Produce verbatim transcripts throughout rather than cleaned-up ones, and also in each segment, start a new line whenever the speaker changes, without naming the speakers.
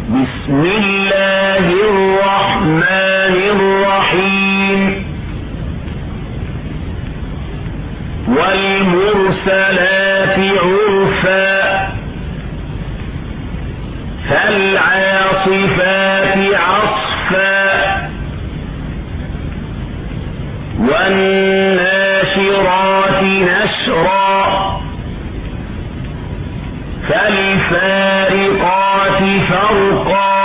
بسم الله الرحمن الرحيم والمرسلات عرفا فالعاصفات عصفا والناشرات نشرا فالفارقات فرقا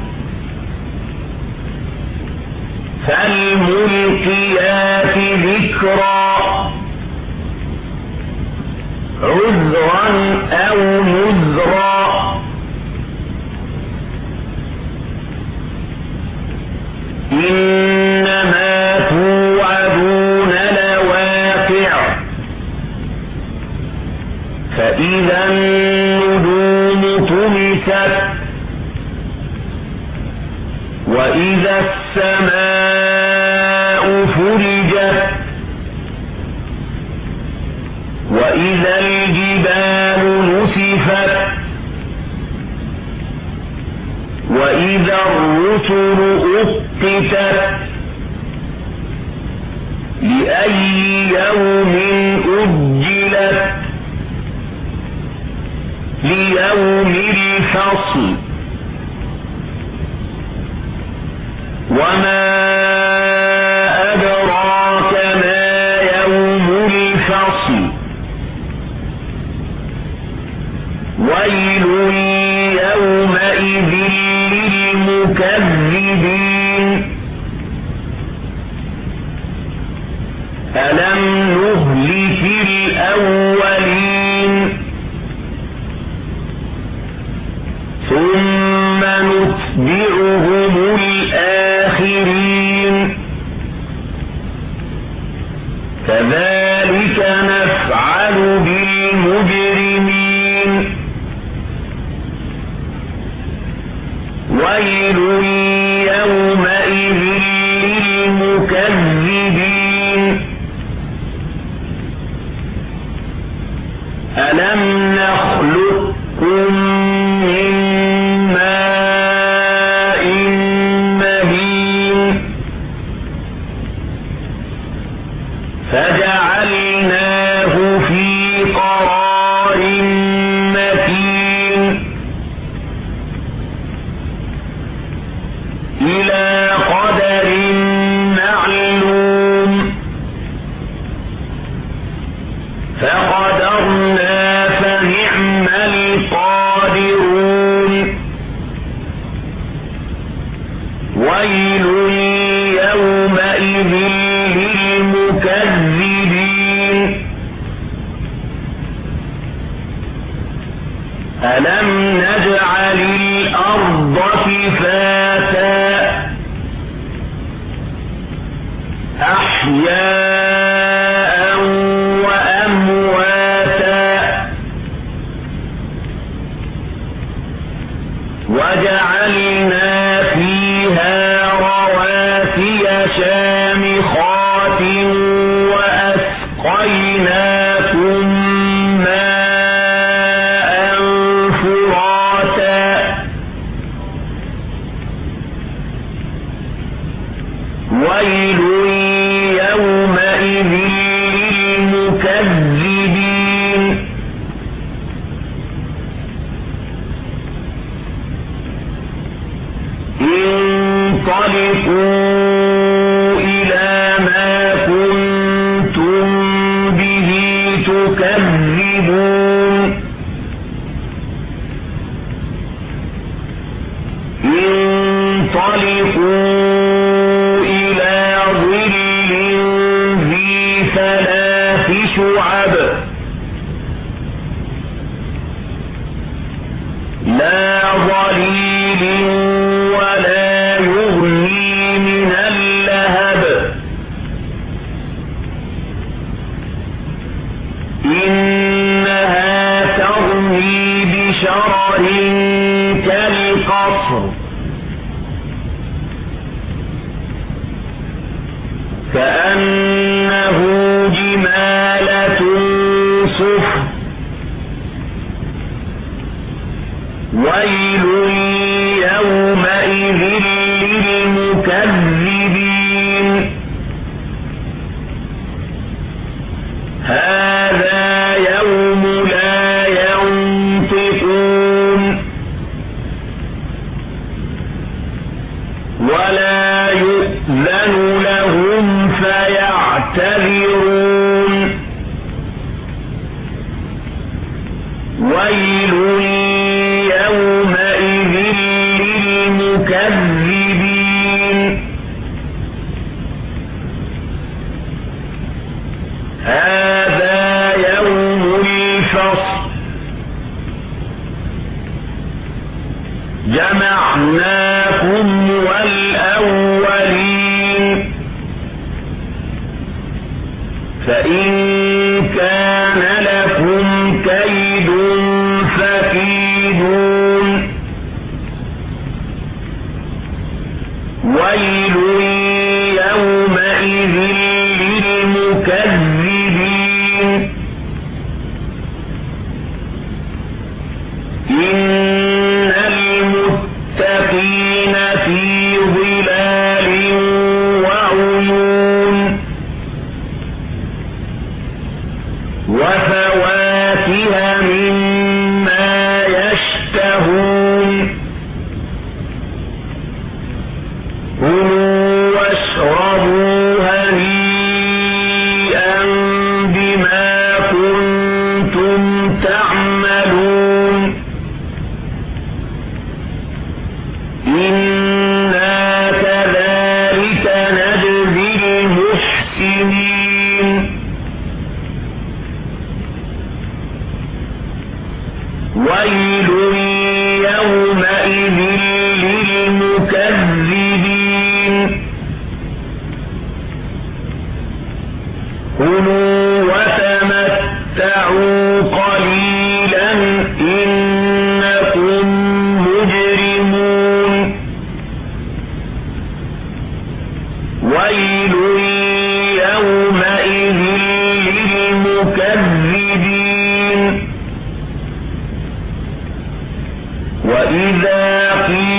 فالملقيات ذكرا عذرا أو نذرا إنما توعدون لواقع فإذا النجوم طمست وإذا السماء فرجت وإذا الجبال نسفت وإذا الرسل أقتت لأي يوم أجلت ليوم الفصل وما أدراك ما يوم الفصل ويل يومئذ للمكذبين ألم نهلك الأولين ثم نتبعهم الآخرين كذلك نفعل بالمجرمين ويل يومئذ للمكذبين ألم نخلقكم من ماء مهين فجعلناه في قرار مكين إلى قدر معلوم فقدرنا فنعم القادرون ويل يومئذ للمكذبين ألم نجعل الأرض كفاتا أحياء وأمواتا وجعلنا فيها رواسي شامخات وأسقيناكم ماء فراتا ويل يومئذ للمكذبين انطلقوا إلى ما كنتم به تكذبون انطلقوا إلى ظل ذي ثلاث شعب لا ظليل ولا يغني من اللهب إنها ترمي بشرر كالقصر كأنه جمالة صفر ويل للمكذبين هذا يوم لا ينطقون ولا يؤذن لهم فيعتذرون ويل يومئذ للمكذبين هذا يوم الفصل جمعناكم والأولين فإن كان لكم كيد فكيدون ويل يومئذ للمكذبين إن المتقين في ظلال وعيون وفواكه مما يشتهون كلوا واشربوا هنيئا بما كنتم تعملون إنا كذلك نجزي المحسنين ويل يومئذ للمكذبين كلوا وتمتعوا قليلا إنكم مجرمون ويل يومئذ للمكذبين وإذا قيل